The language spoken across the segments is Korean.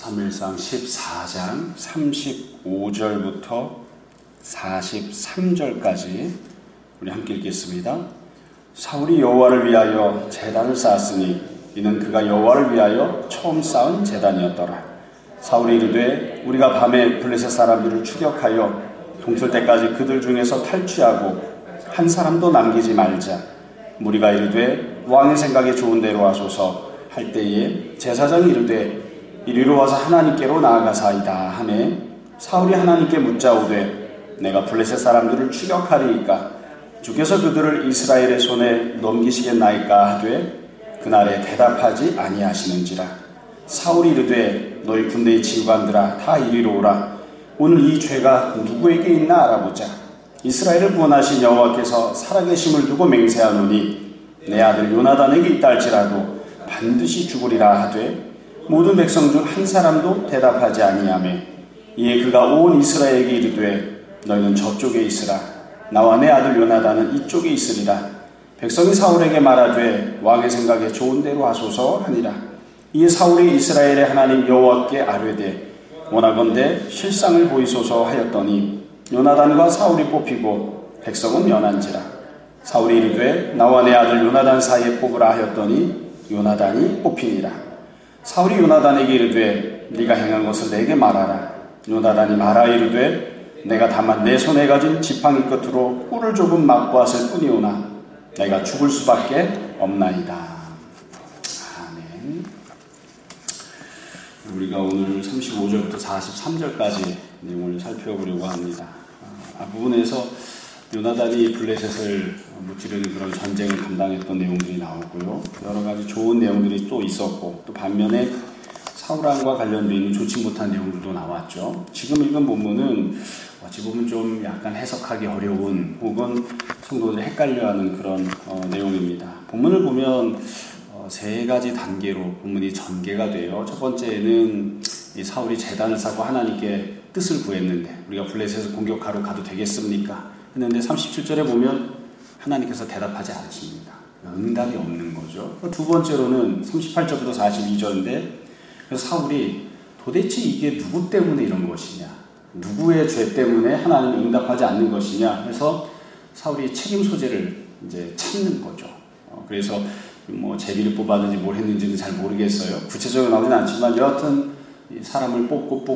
사무엘상 14장 35절부터 43절까지 우리 함께 읽겠습니다. 사울이 여호와를 위하여 제단을 쌓았으니 이는 그가 여호와를 위하여 처음 쌓은 제단이었더라. 사울이 이르되 우리가 밤에 블레셋 사람들을 추격하여 동틀 때까지 그들 중에서 탈취하고 한 사람도 남기지 말자. 무리가 이르되 왕의 생각에 좋은 대로 하소서 할 때에 제사장이 이르되 이리로 와서 하나님께로 나아가사이다 하매 사울이 하나님께 묻자오되 내가 블레셋 사람들을 추격하리이까 주께서 그들을 이스라엘의 손에 넘기시겠나이까 하되 그날에 대답하지 아니하시는지라. 사울이 이르되 너희 군대의 지휘관들아 다 이리로 오라. 오늘 이 죄가 누구에게 있나 알아보자. 이스라엘을 구원하신 여호와께서 살아계심을 두고 맹세하노니 내 아들 요나단에게 있다 할지라도 반드시 죽으리라 하되 모든 백성 중 한 사람도 대답하지 아니하매 이에 그가 온 이스라엘에게 이르되 너희는 저쪽에 있으라. 나와 내 아들 요나단은 이쪽에 있으리라. 백성이 사울에게 말하되 왕의 생각에 좋은 대로 하소서 하니라. 이에 사울이 이스라엘의 하나님 여호와께 아뢰되 원하건대 실상을 보이소서 하였더니 요나단과 사울이 뽑히고 백성은 면한지라. 사울이 이르되 나와 내 아들 요나단 사이에 뽑으라 하였더니 요나단이 뽑히니라. 사울이 요나단에게 이르되 네가 행한 것을 내게 말하라. 요나단이 말하 이르되 내가 다만 내 손에 가진 지팡이 끝으로 꿀을 조금 맛보았을 뿐이오나 내가 죽을 수밖에 없나이다. 아멘. 우리가 오늘 35절부터 43절까지 내용을 살펴보려고 합니다. 앞부분에서 요나단이 블레셋을 무찌르는 그런 전쟁을 감당했던 내용들이 나오고요. 여러 가지 좋은 내용들이 또 있었고 또 반면에 사울왕과 관련되어 있는 좋지 못한 내용들도 나왔죠. 지금 읽은 본문은 어찌 보면 좀 약간 해석하기 어려운 혹은 성도들이 헷갈려하는 그런 내용입니다. 본문을 보면 세 가지 단계로 본문이 전개가 돼요. 첫 번째는 이 사울이 제단을 쌓고 하나님께 뜻을 구했는데 우리가 블레셋을 공격하러 가도 되겠습니까? 했는데 37절에 보면 하나님께서 대답하지 않으십니다. 응답이 없는 거죠. 두 번째로는 38절부터 42절인데 그래서 사울이 도대체 이게 누구 때문에 이런 것이냐, 누구의 죄 때문에 하나님이 응답하지 않는 것이냐 해서 사울이 책임 소재를 이제 찾는 거죠. 그래서 뭐 제비를 뽑았는지 뭘 했는지는 잘 모르겠어요. 구체적으로 나오진 않지만 여하튼 사람을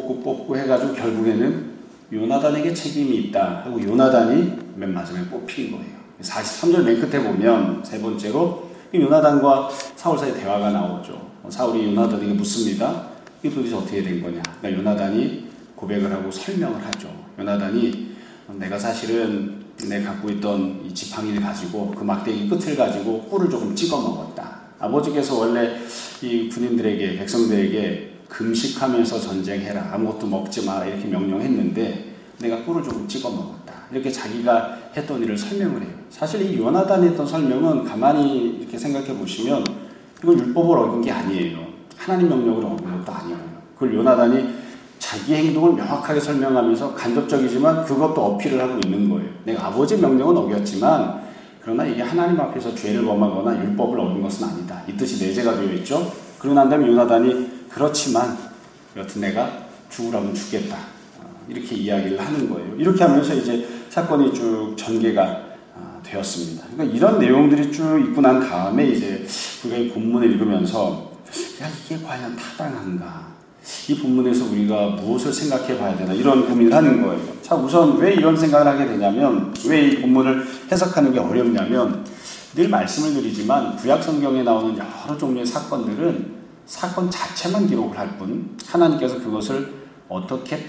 뽑고 해가지고 결국에는 요나단에게 책임이 있다 하고 요나단이 맨 마지막에 뽑힌 거예요. 43절 맨 끝에 보면 세 번째로 요나단과 사울 사이 대화가 나오죠. 사울이 요나단에게 묻습니다. 이게 도대체 어떻게 된 거냐. 그러니까 요나단이 고백을 하고 설명을 하죠. 요나단이 내가 사실은 내가 갖고 있던 이 지팡이를 가지고 그 막대기 끝을 가지고 꿀을 조금 찍어 먹었다. 아버지께서 원래 이 군인들에게 백성들에게 금식하면서 전쟁해라. 아무것도 먹지 마라. 이렇게 명령했는데 내가 꿀을 조금 찍어 먹었다. 이렇게 자기가 했던 일을 설명을 해요. 사실 이 요나단이 했던 설명은 가만히 이렇게 생각해 보시면 이건 율법을 어긴 게 아니에요. 하나님 명령을 어긴 것도 아니에요. 그걸 요나단이 자기 행동을 명확하게 설명하면서 간접적이지만 그것도 어필을 하고 있는 거예요. 내가 아버지 명령은 어겼지만 그러나 이게 하나님 앞에서 죄를 범하거나 율법을 어긴 것은 아니다. 이 뜻이 내재가 되어 있죠. 그러고 난 다음에 요나단이 그렇지만 여튼 내가 죽으라면 죽겠다. 이렇게 이야기를 하는 거예요. 이렇게 하면서 이제 사건이 쭉 전개가 되었습니다. 그러니까 이런 내용들이 쭉 있고 난 다음에 이제 우리가 이 본문을 읽으면서 야, 이게 과연 타당한가? 이 본문에서 우리가 무엇을 생각해 봐야 되나? 이런 고민을 하는 거예요. 자, 우선 왜 이런 생각을 하게 되냐면 왜 이 본문을 해석하는 게 어렵냐면 늘 말씀을 드리지만 구약 성경에 나오는 여러 종류의 사건들은 사건 자체만 기록을 할 뿐 하나님께서 그것을 어떻게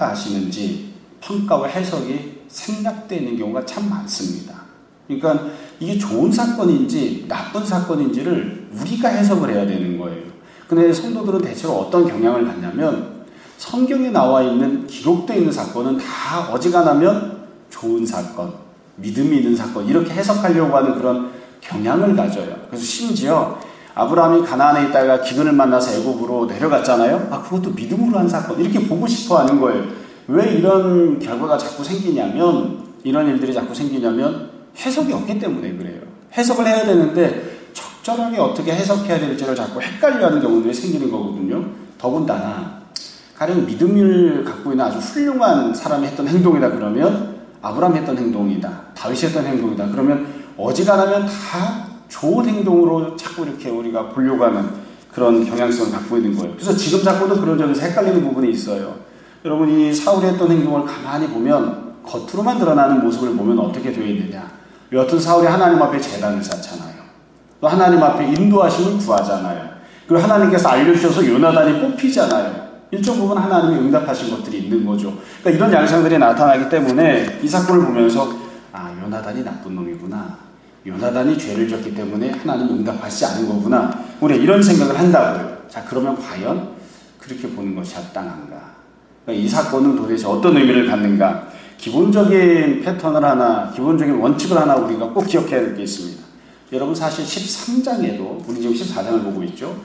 평가하시는지 평가와 해석이 생략되어 있는 경우가 참 많습니다. 그러니까 이게 좋은 사건인지 나쁜 사건인지를 우리가 해석을 해야 되는 거예요. 근데 성도들은 대체로 어떤 경향을 갖냐면 성경에 나와 있는 기록되어 있는 사건은 다 어지간하면 좋은 사건, 믿음이 있는 사건 이렇게 해석하려고 하는 그런 경향을 가져요. 그래서 심지어 아브라함이 가나안에 있다가 기근을 만나서 애굽으로 내려갔잖아요. 그것도 믿음으로 한 사건 이렇게 보고 싶어 하는 거예요. 왜 이런 결과가 자꾸 생기냐면 이런 일들이 자꾸 생기냐면 해석이 없기 때문에 그래요. 해석을 해야 되는데 적절하게 어떻게 해석해야 될지를 자꾸 헷갈려하는 경우들이 생기는 거거든요. 더군다나 가령 믿음을 갖고 있는 아주 훌륭한 사람이 했던 행동이다 그러면 아브라함이 했던 행동이다, 다윗이 했던 행동이다 그러면 어지간하면 다 좋은 행동으로 자꾸 이렇게 우리가 보려고 하는 그런 경향성을 갖고 있는 거예요. 그래서 지금 자꾸도 그런 점에서 헷갈리는 부분이 있어요. 여러분, 이 사울이 했던 행동을 가만히 보면 겉으로만 드러나는 모습을 보면 어떻게 되어 있느냐. 여하튼 사울이 하나님 앞에 제단을 쌓잖아요. 또 하나님 앞에 인도하심을 구하잖아요. 그리고 하나님께서 알려주셔서 요나단이 뽑히잖아요. 일정 부분 하나님이 응답하신 것들이 있는 거죠. 그러니까 이런 양상들이 나타나기 때문에 이 사건을 보면서 요나단이 나쁜 놈이구나. 요나단이 죄를 졌기 때문에 하나님이 응답하시지 않은 거구나. 우리가 이런 생각을 한다고요. 자, 그러면 과연 그렇게 보는 것이 합당한가? 그러니까 이 사건은 도대체 어떤 의미를 갖는가? 기본적인 패턴을 하나, 기본적인 원칙을 하나 우리가 꼭 기억해야 될 게 있습니다. 여러분, 사실 13장에도, 우리 지금 14장을 보고 있죠.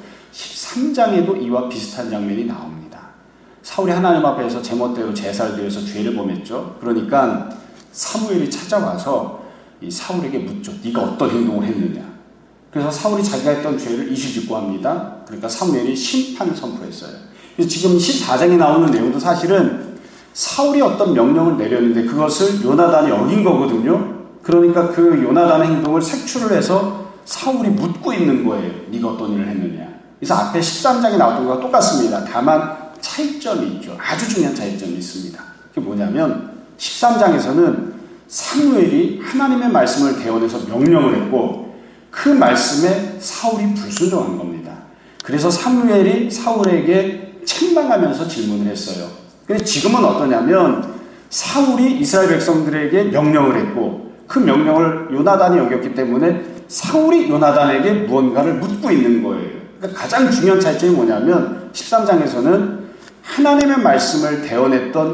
13장에도 이와 비슷한 장면이 나옵니다. 사울이 하나님 앞에서 제멋대로 제사를 드려서 죄를 범했죠. 그러니까 사무엘이 찾아와서 이 사울에게 묻죠. 네가 어떤 행동을 했느냐. 그래서 사울이 자기가 했던 죄를 이실직고합니다. 그러니까 사무엘이 심판을 선포했어요. 그래서 지금 14장에 나오는 내용도 사실은 사울이 어떤 명령을 내렸는데 그것을 요나단이 어긴 거거든요. 그러니까 그 요나단의 행동을 색출을 해서 사울이 묻고 있는 거예요. 네가 어떤 일을 했느냐. 그래서 앞에 13장에 나왔던 것과 똑같습니다. 다만 차이점이 있죠. 아주 중요한 차이점이 있습니다. 그게 뭐냐면 13장에서는 사무엘이 하나님의 말씀을 대언해서 명령을 했고 그 말씀에 사울이 불순종한 겁니다. 그래서 사무엘이 사울에게 책망하면서 질문을 했어요. 근데 지금은 어떠냐면 사울이 이스라엘 백성들에게 명령을 했고 그 명령을 요나단이 어겼기 때문에 사울이 요나단에게 무언가를 묻고 있는 거예요. 그러니까 가장 중요한 차이점이 뭐냐면 13장에서는 하나님의 말씀을 대언했던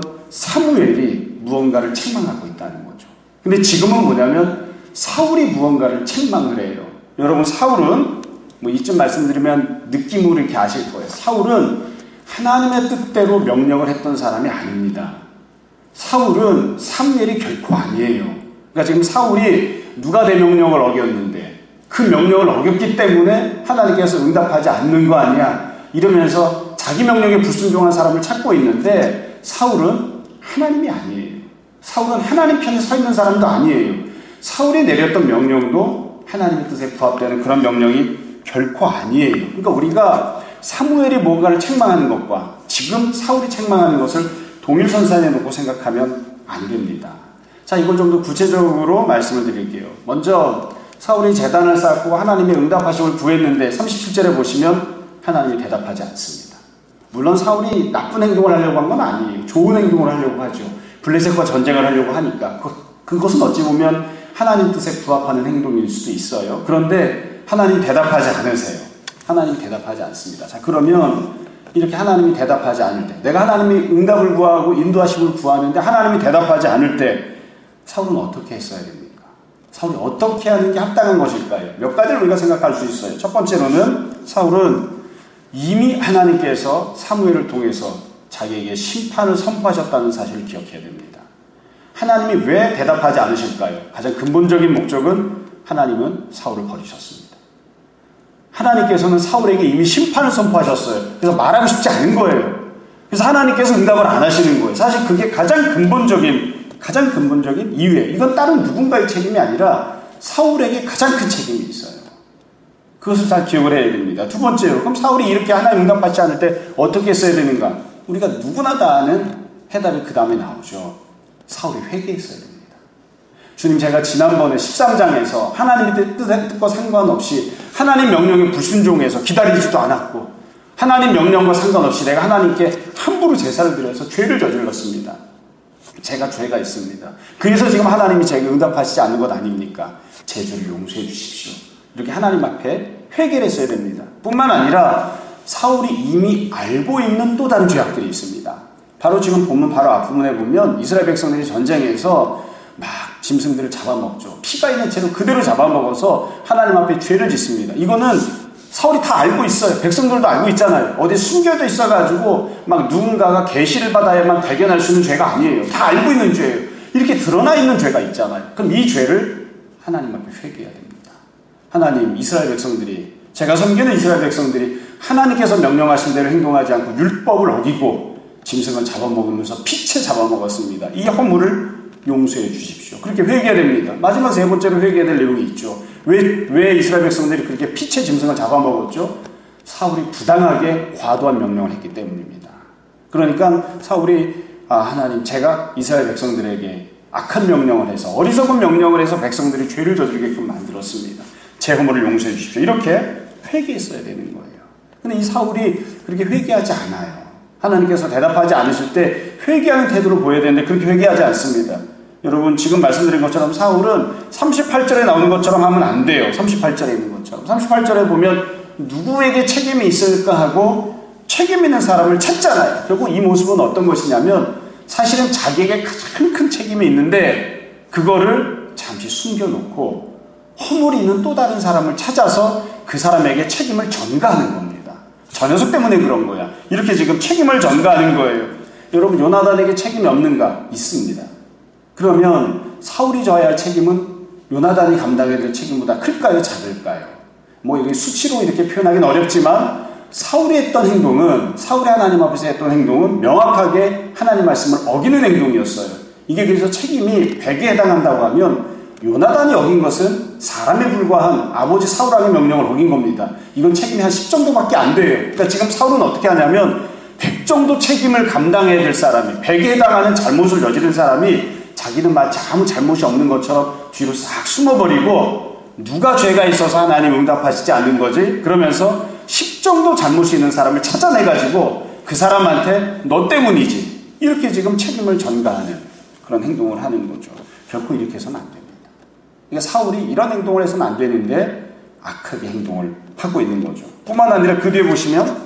사무엘이 무언가를 책망하고 있다는 거죠. 근데 지금은 뭐냐면 사울이 무언가를 책망을 해요. 여러분, 사울은 이쯤 말씀드리면 느낌으로 이렇게 아실 거예요. 사울은 하나님의 뜻대로 명령을 했던 사람이 아닙니다. 사울은 사무엘이 결코 아니에요. 그러니까 지금 사울이 누가 내 명령을 어겼는데 그 명령을 어겼기 때문에 하나님께서 응답하지 않는 거 아니야 이러면서 자기 명령에 불순종한 사람을 찾고 있는데 사울은 하나님이 아니에요. 사울은 하나님 편에 서 있는 사람도 아니에요. 사울이 내렸던 명령도 하나님의 뜻에 부합되는 그런 명령이 결코 아니에요. 그러니까 우리가 사무엘이 뭔가를 책망하는 것과 지금 사울이 책망하는 것을 동일선상에 놓고 생각하면 안 됩니다. 자, 이걸 좀 더 구체적으로 말씀을 드릴게요. 먼저 사울이 제단을 쌓고 하나님의 응답하심을 구했는데 37절에 보시면 하나님이 대답하지 않습니다. 물론 사울이 나쁜 행동을 하려고 한 건 아니에요. 좋은 행동을 하려고 하죠. 블레셋과 전쟁을 하려고 하니까 그것은 어찌 보면 하나님 뜻에 부합하는 행동일 수도 있어요. 그런데 하나님 대답하지 않으세요. 하나님이 대답하지 않습니다. 자, 그러면 이렇게 하나님이 대답하지 않을 때 내가 하나님이 응답을 구하고 인도하심을 구하는데 하나님이 대답하지 않을 때 사울은 어떻게 했어야 됩니까? 사울이 어떻게 하는 게 합당한 것일까요? 몇 가지를 우리가 생각할 수 있어요. 첫 번째로는 사울은 이미 하나님께서 사무엘을 통해서 자기에게 심판을 선포하셨다는 사실을 기억해야 됩니다. 하나님이 왜 대답하지 않으실까요? 가장 근본적인 목적은 하나님은 사울을 버리셨습니다. 하나님께서는 사울에게 이미 심판을 선포하셨어요. 그래서 말하고 싶지 않은 거예요. 그래서 하나님께서 응답을 안 하시는 거예요. 사실 그게 가장 근본적인 이유예요. 이건 다른 누군가의 책임이 아니라 사울에게 가장 큰 책임이 있어요. 그것을 잘 기억을 해야 됩니다. 두 번째로, 그럼 사울이 이렇게 하나님 응답받지 않을 때 어떻게 했어야 되는가? 우리가 누구나 다 아는 해답이 그 다음에 나오죠. 사울이 회개했어야 됩니다. 주님, 제가 지난번에 13장에서 하나님의 뜻과 상관없이 하나님 명령에 불순종해서 기다리지도 않았고 하나님 명령과 상관없이 내가 하나님께 함부로 제사를 드려서 죄를 저질렀습니다. 제가 죄가 있습니다. 그래서 지금 하나님이 제게 응답하시지 않는 것 아닙니까? 제 죄를 용서해 주십시오. 이렇게 하나님 앞에 회개를 했어야 됩니다. 뿐만 아니라 사울이 이미 알고 있는 또 다른 죄악들이 있습니다. 바로 지금 본문 바로 앞부분에 보면 이스라엘 백성들이 전쟁에서 막 짐승들을 잡아먹죠. 피가 있는 채로 그대로 잡아먹어서 하나님 앞에 죄를 짓습니다. 이거는 사울이 다 알고 있어요. 백성들도 알고 있잖아요. 어디 숨겨져 있어가지고 막 누군가가 계시를 받아야만 발견할 수 있는 죄가 아니에요. 다 알고 있는 죄예요. 이렇게 드러나 있는 죄가 있잖아요. 그럼 이 죄를 하나님 앞에 회개해야 됩니다. 하나님, 이스라엘 백성들이, 제가 섬기는 이스라엘 백성들이 하나님께서 명령하신 대로 행동하지 않고 율법을 어기고 짐승을 잡아먹으면서 피채 잡아먹었습니다. 이 허물을 용서해 주십시오. 그렇게 회개됩니다. 마지막 세 번째로 회개해야 될 내용이 있죠. 왜 이스라엘 백성들이 그렇게 피채 짐승을 잡아먹었죠? 사울이 부당하게 과도한 명령을 했기 때문입니다. 그러니까 사울이 하나님, 제가 이스라엘 백성들에게 악한 명령을 해서, 어리석은 명령을 해서 백성들이 죄를 저지르게끔 만들었습니다. 제 허물을 용서해 주십시오. 이렇게 회개했어야 되는 거예요. 근데 이 사울이 그렇게 회개하지 않아요. 하나님께서 대답하지 않으실 때 회개하는 태도를 보여야 되는데 그렇게 회개하지 않습니다. 여러분, 지금 말씀드린 것처럼 사울은 38절에 나오는 것처럼 하면 안 돼요. 38절에 있는 것처럼. 38절에 보면 누구에게 책임이 있을까 하고 책임 있는 사람을 찾잖아요. 결국 이 모습은 어떤 것이냐면 사실은 자기에게 가장 큰 책임이 있는데 그거를 잠시 숨겨놓고 허물이 있는 또 다른 사람을 찾아서 그 사람에게 책임을 전가하는 겁니다. 저 녀석 때문에 그런 거야. 이렇게 지금 책임을 전가하는 거예요. 여러분, 요나단에게 책임이 없는가? 있습니다. 그러면 사울이 져야 할 책임은 요나단이 감당해야 될 책임보다 클까요? 작을까요? 이게 수치로 이렇게 표현하기는 어렵지만 사울이 했던 행동은, 사울이 하나님 앞에서 했던 행동은 명확하게 하나님 말씀을 어기는 행동이었어요. 이게 그래서 책임이 100에 해당한다고 하면 요나단이 어긴 것은 사람에 불과한 아버지 사울왕의 명령을 어긴 겁니다. 이건 책임이 한 10 정도밖에 안 돼요. 그러니까 지금 사울은 어떻게 하냐면 100 정도 책임을 감당해야 될 사람이, 100에 해당하는 잘못을 저지른 사람이 자기는 마치 아무 잘못이 없는 것처럼 뒤로 싹 숨어버리고 누가 죄가 있어서 하나님 응답하시지 않는 거지? 그러면서 10 정도 잘못이 있는 사람을 찾아내가지고 그 사람한테 너 때문이지, 이렇게 지금 책임을 전가하는 그런 행동을 하는 거죠. 결코 이렇게 해서는 안 됩니다. 그러니까 사울이 이런 행동을 해서는 안 되는데 악하게 행동을 하고 있는 거죠. 뿐만 아니라 그 뒤에 보시면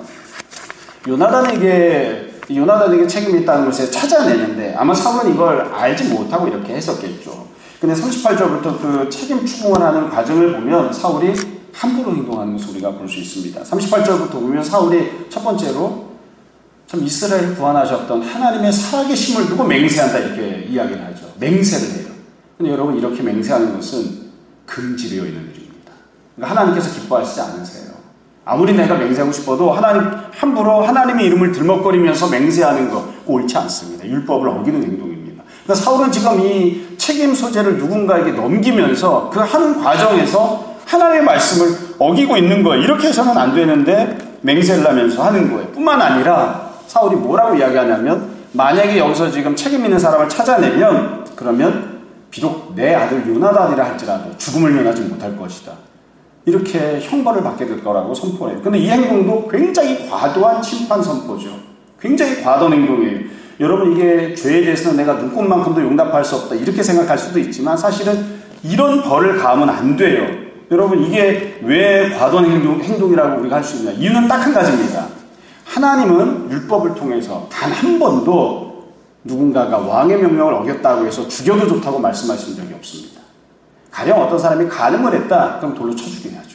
요나단에게 책임이 있다는 것을 찾아내는데 아마 사울은 이걸 알지 못하고 이렇게 했었겠죠. 근데 38절부터 그 책임 추궁을 하는 과정을 보면 사울이 함부로 행동하는 것을 우리가 볼 수 있습니다. 38절부터 보면 사울이 첫 번째로 참 이스라엘을 구원하셨던 하나님의 살아계심을 두고 맹세한다, 이렇게 이야기를 하죠. 맹세를 해요. 근데 여러분, 이렇게 맹세하는 것은 금지되어 있는 일입니다. 그러니까 하나님께서 기뻐하시지 않으세요. 아무리 내가 맹세하고 싶어도 함부로 하나님의 이름을 들먹거리면서 맹세하는 거 옳지 않습니다. 율법을 어기는 행동입니다. 그러니까 사울은 지금 이 책임 소재를 누군가에게 넘기면서 그 하는 과정에서 하나님의 말씀을 어기고 있는 거예요. 이렇게 해서는 안 되는데 맹세를 하면서 하는 거예요. 뿐만 아니라 사울이 뭐라고 이야기하냐면, 만약에 여기서 지금 책임 있는 사람을 찾아내면 그러면 비록 내 아들 요나단이라 할지라도 죽음을 면하지 못할 것이다, 이렇게 형벌을 받게 될 거라고 선포해요. 근데 이 행동도 굉장히 과도한 심판 선포죠. 굉장히 과도한 행동이에요. 여러분, 이게 죄에 대해서는 내가 눈꽃만큼도 용납할 수 없다, 이렇게 생각할 수도 있지만 사실은 이런 벌을 가하면 안 돼요. 여러분, 이게 왜 과도한 행동이라고 우리가 할 수 있냐? 이유는 딱 한 가지입니다. 하나님은 율법을 통해서 단 한 번도 누군가가 왕의 명령을 어겼다고 해서 죽여도 좋다고 말씀하신 적이 없습니다. 가령 어떤 사람이 간음을 했다, 그럼 돌로 쳐 죽여야죠.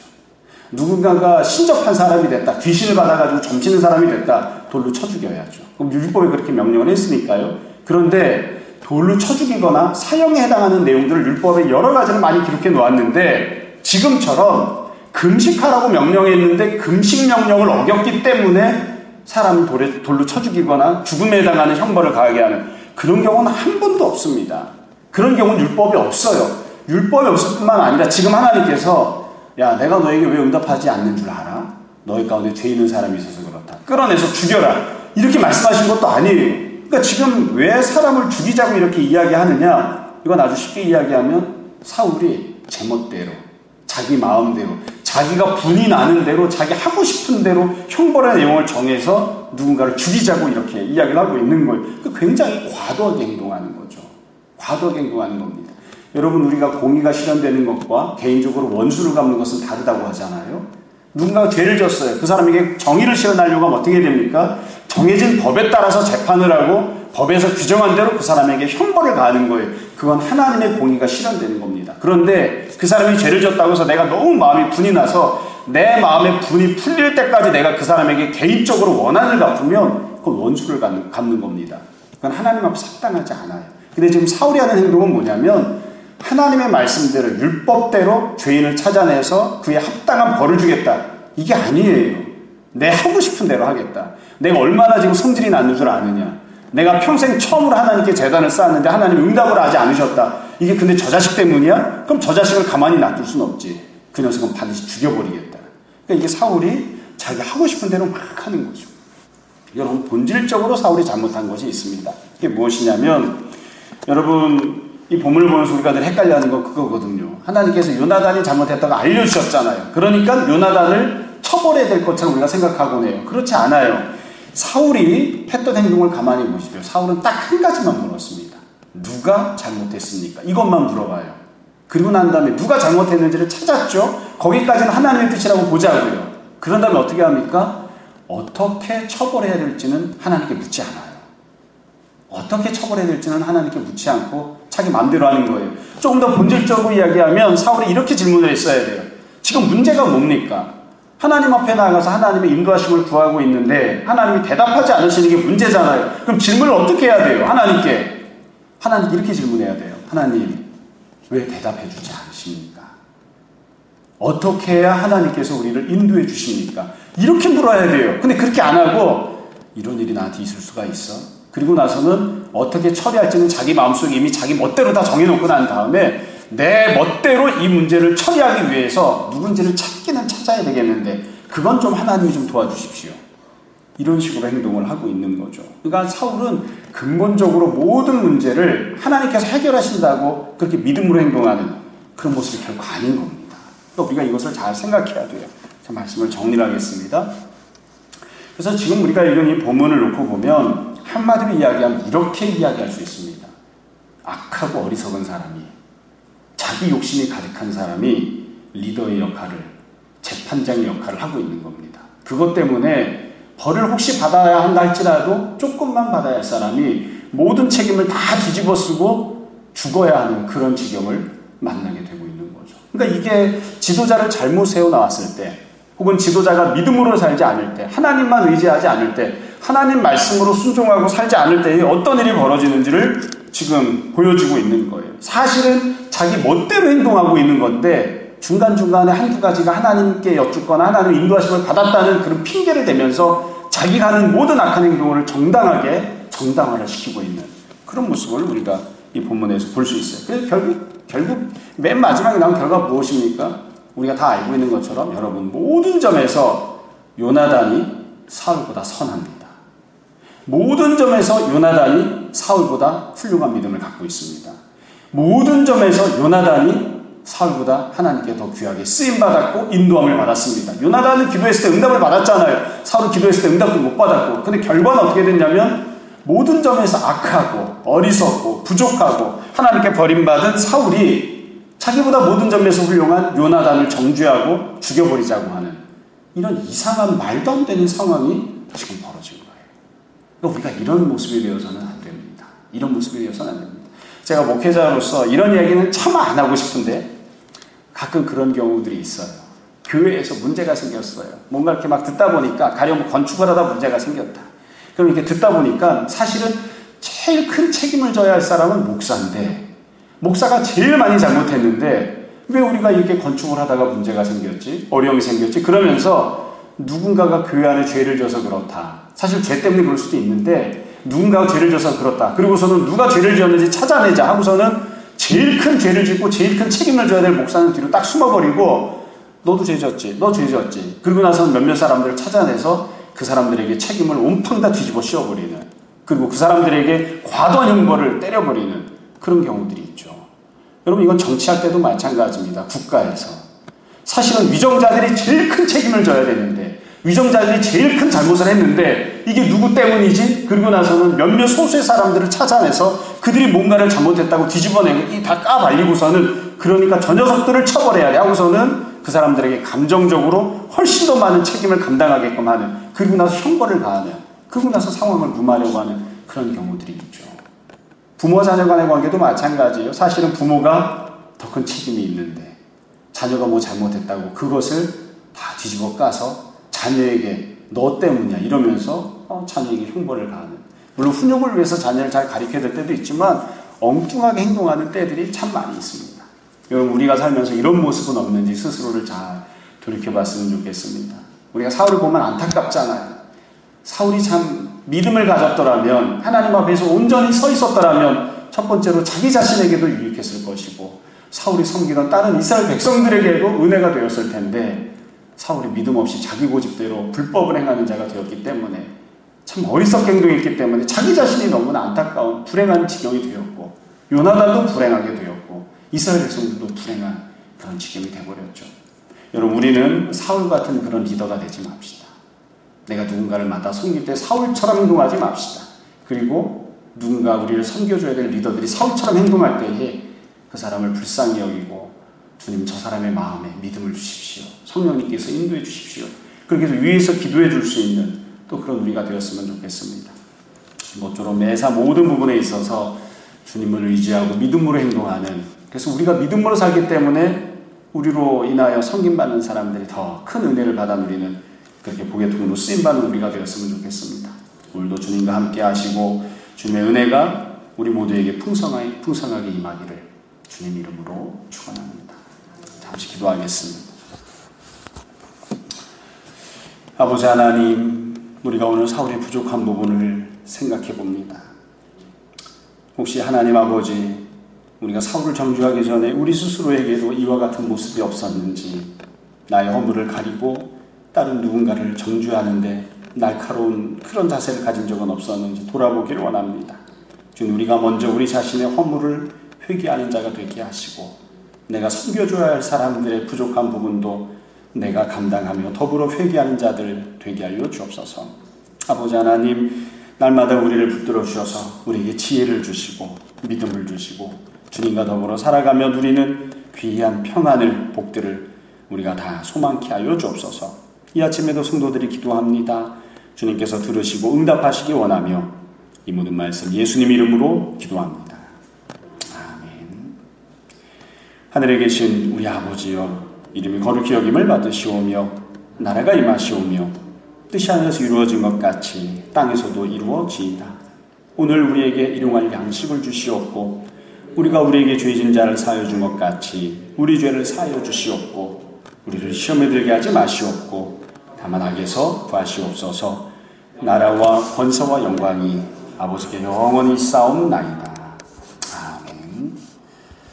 누군가가 신접한 사람이 됐다, 귀신을 받아가지고 점치는 사람이 됐다, 돌로 쳐 죽여야죠. 그럼 율법이 그렇게 명령을 했으니까요. 그런데 돌로 쳐 죽이거나 사형에 해당하는 내용들을 율법에 여러 가지를 많이 기록해 놓았는데, 지금처럼 금식하라고 명령했는데 금식 명령을 어겼기 때문에 사람을 돌로 쳐 죽이거나 죽음에 해당하는 형벌을 가하게 하는 그런 경우는 한 번도 없습니다. 그런 경우는 율법이 없어요. 율법이 없을 뿐만 아니라 지금 하나님께서, 야, 내가 너에게 왜 응답하지 않는 줄 알아? 너희 가운데 죄 있는 사람이 있어서 그렇다, 끌어내서 죽여라, 이렇게 말씀하신 것도 아니에요. 그러니까 지금 왜 사람을 죽이자고 이렇게 이야기하느냐? 이건 아주 쉽게 이야기하면 사울이 제멋대로, 자기 마음대로, 자기가 분이 나는 대로, 자기 하고 싶은 대로 형벌의 내용을 정해서 누군가를 죽이자고 이렇게 이야기를 하고 있는 거예요. 굉장히 과도하게 행동하는 거죠. 과도하게 행동하는 겁니다. 여러분, 우리가 공의가 실현되는 것과 개인적으로 원수를 갚는 것은 다르다고 하잖아요. 누군가가 죄를 졌어요. 그 사람에게 정의를 실현하려고 하면 어떻게 됩니까? 정해진 법에 따라서 재판을 하고 법에서 규정한 대로 그 사람에게 형벌을 가하는 거예요. 그건 하나님의 공의가 실현되는 겁니다. 그런데 그 사람이 죄를 졌다고 해서 내가 너무 마음이 분이 나서 내 마음의 분이 풀릴 때까지 내가 그 사람에게 개인적으로 원한을 갚으면 그건 원수를 갚는 겁니다. 그건 하나님 앞에 합당하지 않아요. 근데 지금 사울이 하는 행동은 뭐냐면, 하나님의 말씀대로 율법대로 죄인을 찾아내서 그에 합당한 벌을 주겠다, 이게 아니에요. 내 하고 싶은 대로 하겠다. 내가 얼마나 지금 성질이 나는 줄 아느냐. 내가 평생 처음으로 하나님께 재단을 쌓았는데 하나님 응답을 하지 않으셨다. 이게 근데 저 자식 때문이야? 그럼 저 자식을 가만히 놔둘 수는 없지. 그 녀석은 반드시 죽여버리겠다. 그러니까 이게 사울이 자기가 하고 싶은 대로 막 하는 거죠. 여러분, 본질적으로 사울이 잘못한 것이 있습니다. 그게 무엇이냐면, 여러분, 이 본문을 보면서 우리가 늘 헷갈려하는 건 그거거든요. 하나님께서 요나단이 잘못했다고 알려주셨잖아요. 그러니까 요나단을 처벌해야 될 것처럼 우리가 생각하곤 해요. 그렇지 않아요. 사울이 했던 행동을 가만히 보시죠. 사울은 딱 한 가지만 물었습니다. 누가 잘못했습니까? 이것만 물어봐요. 그리고 난 다음에 누가 잘못했는지를 찾았죠. 거기까지는 하나님의 뜻이라고 보자고요. 그런 다음에 어떻게 합니까? 어떻게 처벌해야 될지는 하나님께 묻지 않아요. 어떻게 처벌해야 될지는 하나님께 묻지 않고 자기 마음대로 하는 거예요. 조금 더 본질적으로 이야기하면 사울이 이렇게 질문을 했어야 돼요. 지금 문제가 뭡니까? 하나님 앞에 나가서 하나님의 인도하심을 구하고 있는데 하나님이 대답하지 않으시는 게 문제잖아요. 그럼 질문을 어떻게 해야 돼요? 하나님께 이렇게 질문해야 돼요. 하나님, 왜 대답해 주지 않으십니까? 어떻게 해야 하나님께서 우리를 인도해 주십니까? 이렇게 물어야 돼요. 근데 그렇게 안 하고 이런 일이 나한테 있을 수가 있어? 그리고 나서는 어떻게 처리할지는 자기 마음속에 이미 자기 멋대로 다 정해놓고 난 다음에 내 멋대로 이 문제를 처리하기 위해서 누군지를 찾기는 찾아야 되겠는데 그건 좀 하나님이 좀 도와주십시오. 이런 식으로 행동을 하고 있는 거죠. 그러니까 사울은 근본적으로 모든 문제를 하나님께서 해결하신다고 그렇게 믿음으로 행동하는 그런 모습이 결코 아닌 겁니다. 또 우리가 이것을 잘 생각해야 돼요. 제 말씀을 정리를 하겠습니다. 그래서 지금 우리가 읽은 이 본문을 놓고 보면 한마디로 이야기하면 이렇게 이야기할 수 있습니다. 악하고 어리석은 사람이, 자기 욕심이 가득한 사람이 리더의 역할을, 재판장의 역할을 하고 있는 겁니다. 그것 때문에 벌을 혹시 받아야 한다 할지라도 조금만 받아야 할 사람이 모든 책임을 다 뒤집어 쓰고 죽어야 하는 그런 지경을 만나게 되고 있는 거죠. 그러니까 이게 지도자를 잘못 세워나왔을 때, 혹은 지도자가 믿음으로 살지 않을 때, 하나님만 의지하지 않을 때, 하나님 말씀으로 순종하고 살지 않을 때에 어떤 일이 벌어지는지를 지금 보여주고 있는 거예요. 사실은 자기 멋대로 행동하고 있는 건데 중간중간에 한두 가지가 하나님께 여쭙거나 하나님의 인도하심을 받았다는 그런 핑계를 대면서 자기가 하는 모든 악한 행동을 정당화를 시키고 있는 그런 모습을 우리가 이 본문에서 볼 수 있어요. 그래서 결국 맨 마지막에 나온 결과가 무엇입니까? 우리가 다 알고 있는 것처럼 여러분 모든 점에서 요나단이 사울보다 선합니다. 모든 점에서 요나단이 사울보다 훌륭한 믿음을 갖고 있습니다. 모든 점에서 요나단이 사울보다 하나님께 더 귀하게 쓰임받았고 인도함을 받았습니다. 요나단은 기도했을 때 응답을 받았잖아요. 사울은 기도했을 때 응답도 못 받았고. 근데 결과는 어떻게 됐냐면 모든 점에서 악하고 어리석고 부족하고 하나님께 버림받은 사울이 자기보다 모든 점에서 훌륭한 요나단을 정죄하고 죽여버리자고 하는 이런 이상한 말도 안 되는 상황이 지금 벌어진 거예요. 그러니까 우리가 이런 모습이 되어서는 안 됩니다. 이런 모습이 되어서는 안 됩니다. 제가 목회자로서 이런 이야기는 참 안 하고 싶은데 가끔 그런 경우들이 있어요. 교회에서 문제가 생겼어요. 뭔가 이렇게 막 듣다 보니까 가령 건축을 하다 문제가 생겼다. 그럼 이렇게 듣다 보니까 사실은 제일 큰 책임을 져야 할 사람은 목사인데 목사가 제일 많이 잘못했는데 왜 우리가 이렇게 건축을 하다가 문제가 생겼지? 어려움이 생겼지? 그러면서 누군가가 교회 안에 죄를 져서 그렇다. 사실 죄 때문에 그럴 수도 있는데 누군가가 죄를 져서 그렇다. 그리고서는 누가 죄를 지었는지 찾아내자 하고서는 제일 큰 죄를 짓고 제일 큰 책임을 져야 될 목사는 뒤로 딱 숨어버리고 너도 죄 졌지, 너 죄 졌지. 그리고 나서는 몇몇 사람들을 찾아내서 그 사람들에게 책임을 온팡 다 뒤집어 씌워버리는, 그리고 그 사람들에게 과도한 형벌을 때려버리는 그런 경우들이 있죠. 여러분 이건 정치할 때도 마찬가지입니다. 국가에서 사실은 위정자들이 제일 큰 책임을 져야 되는데 위정자들이 제일 큰 잘못을 했는데 이게 누구 때문이지? 그리고 나서는 몇몇 소수의 사람들을 찾아내서 그들이 뭔가를 잘못했다고 뒤집어내고 이 다 까발리고서는 그러니까 저 녀석들을 처벌해야 돼 하고서는 그 사람들에게 감정적으로 훨씬 더 많은 책임을 감당하게끔 하는, 그리고 나서 형벌을 가하는, 그리고 나서 상황을 무마하려고 하는 그런 경우들이 있죠. 부모 자녀 간의 관계도 마찬가지예요. 사실은 부모가 더 큰 책임이 있는데 자녀가 뭐 잘못했다고 그것을 다 뒤집어 까서 자녀에게 너 때문이야 이러면서 자녀에게 형벌을 가하는, 물론 훈육을 위해서 자녀를 잘 가르쳐야 될 때도 있지만 엉뚱하게 행동하는 때들이 참 많이 있습니다. 여러분 우리가 살면서 이런 모습은 없는지 스스로를 잘 돌이켜봤으면 좋겠습니다. 우리가 사울을 보면 안타깝잖아요. 사울이 참 믿음을 가졌더라면, 하나님 앞에서 온전히 서 있었더라면 첫 번째로 자기 자신에게도 유익했을 것이고, 사울이 섬기던 다른 이스라엘 백성들에게도 은혜가 되었을 텐데, 사울이 믿음 없이 자기 고집대로 불법을 행하는 자가 되었기 때문에, 참 어리석게 행동했기 때문에 자기 자신이 너무나 안타까운 불행한 지경이 되었고, 요나단도 불행하게 되었고, 이스라엘 백성들도 불행한 그런 지경이 되어버렸죠. 여러분, 우리는 사울 같은 그런 리더가 되지 맙시다. 내가 누군가를 맡아 섬길 때 사울처럼 행동하지 맙시다. 그리고 누군가 우리를 섬겨줘야 될 리더들이 사울처럼 행동할 때에 그 사람을 불쌍히 여기고, 주님 저 사람의 마음에 믿음을 주십시오. 성령님께서 인도해 주십시오. 그렇게 해서 위에서 기도해 줄 수 있는 또 그런 우리가 되었으면 좋겠습니다. 모쪼록 매사 모든 부분에 있어서 주님을 의지하고 믿음으로 행동하는, 그래서 우리가 믿음으로 살기 때문에 우리로 인하여 섬김받는 사람들이 더 큰 은혜를 받아 누리는, 그렇게 복의 통로 쓰임받는 우리가 되었으면 좋겠습니다. 오늘도 주님과 함께 하시고 주님의 은혜가 우리 모두에게 풍성하게 임하기를 주님 이름으로 축원합니다. 잠시 기도하겠습니다. 아버지 하나님, 우리가 오늘 사울의 부족한 부분을 생각해 봅니다. 혹시 하나님 아버지, 우리가 사울을 정죄하기 전에 우리 스스로에게도 이와 같은 모습이 없었는지, 나의 허물을 가리고 다른 누군가를 정죄하는데 날카로운 그런 자세를 가진 적은 없었는지 돌아보기를 원합니다. 주님, 우리가 먼저 우리 자신의 허물을 회개하는 자가 되게 하시고, 내가 섬겨줘야 할 사람들의 부족한 부분도 내가 감당하며 더불어 회개하는 자들 되게 하여 주옵소서. 아버지 하나님, 날마다 우리를 붙들어 주셔서 우리에게 지혜를 주시고 믿음을 주시고 주님과 더불어 살아가며 누리는 귀한 평안을, 복들을 우리가 다 소망케 하여 주옵소서. 이 아침에도 성도들이 기도합니다. 주님께서 들으시고 응답하시기 원하며 이 모든 말씀 예수님 이름으로 기도합니다. 아멘. 하늘에 계신 우리 아버지여, 이름이 거룩히 여김을 받으시오며 나라가 임하시오며 뜻이 하늘에서 이루어진 것 같이 땅에서도 이루어지이다. 오늘 우리에게 일용할 양식을 주시옵고, 우리가 우리에게 죄진 자를 사하여 준 것 같이 우리 죄를 사하여 주시옵고, 우리를 시험에 들게 하지 마시옵고 다만 악에서 구하시옵소서. 나라와 권세와 영광이 아버지께 영원히 쌓옵나이다.